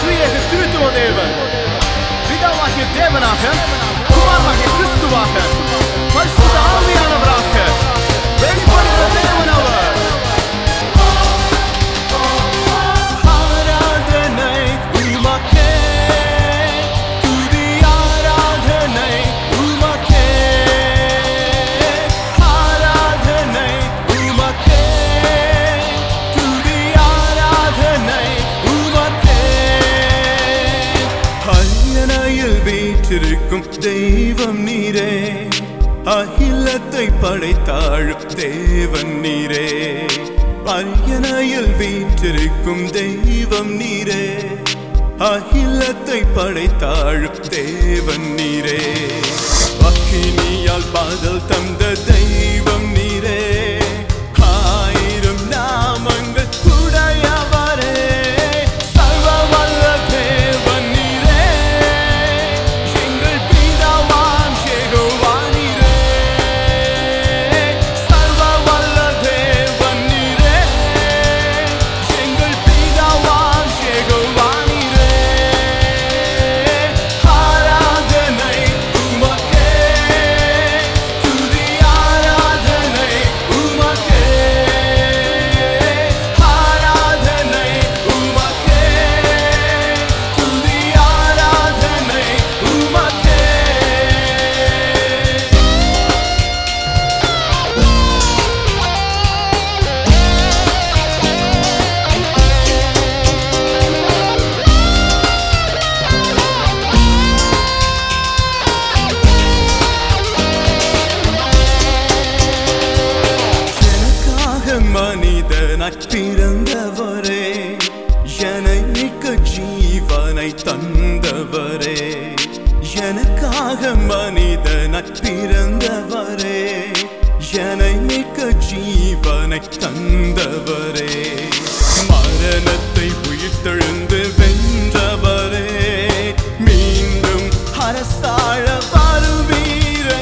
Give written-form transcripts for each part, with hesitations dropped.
திரியேக திருத்துவ தேவன் பிதாவாகிய தேவனாக குமாரனாகிய கிறிஸ்துவாக பரிசுத்த ஆவியானவராக வெளிப்படுகிற தேவன் அவர். வீற்றிருக்கும் தெய்வம் நீரே, அகிலத்தை படைத்தாழும் தேவன் நீரே. அரியணையில் வீற்றிருக்கும் தெய்வம் நீரே, அகிலத்தை படைத்தாழும் தேவன் நீரே. அக்கினியால் பாதல் தந்த தெய்வம் நீரே, ஆயிரம் நாமங்கள் உடையவரே. மனிதனாய் பிறந்தவரே, என்னை மிக்க ஜீவனை தந்தவரே. எனக்காக மனிதனாய் பிறந்தவரே, என்னை மிக்க ஜீவனை தந்தவரே. மரணத்தை உயிர்த்தெழுந்து வென்றவரே, மீண்டும் அரசாழ வருவீரே.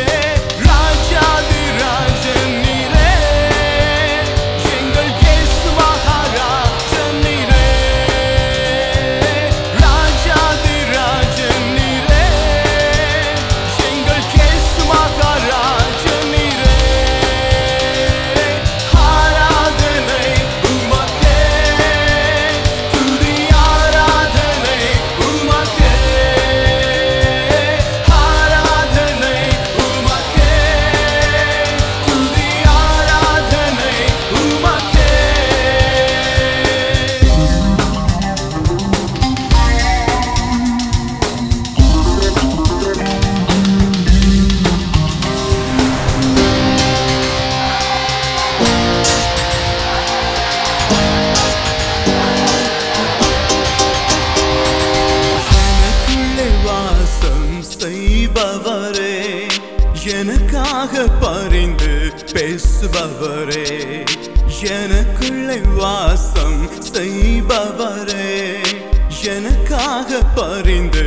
செய்பவரே, எனக்காக பரிந்து பேசுபவரே. எனக்குள்ளே வாசம் செய்பவரே, எனக்காக பரிந்து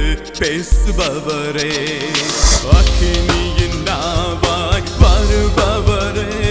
பேசுபவரே. அக்கினியின் நாவாய் வருபவரே,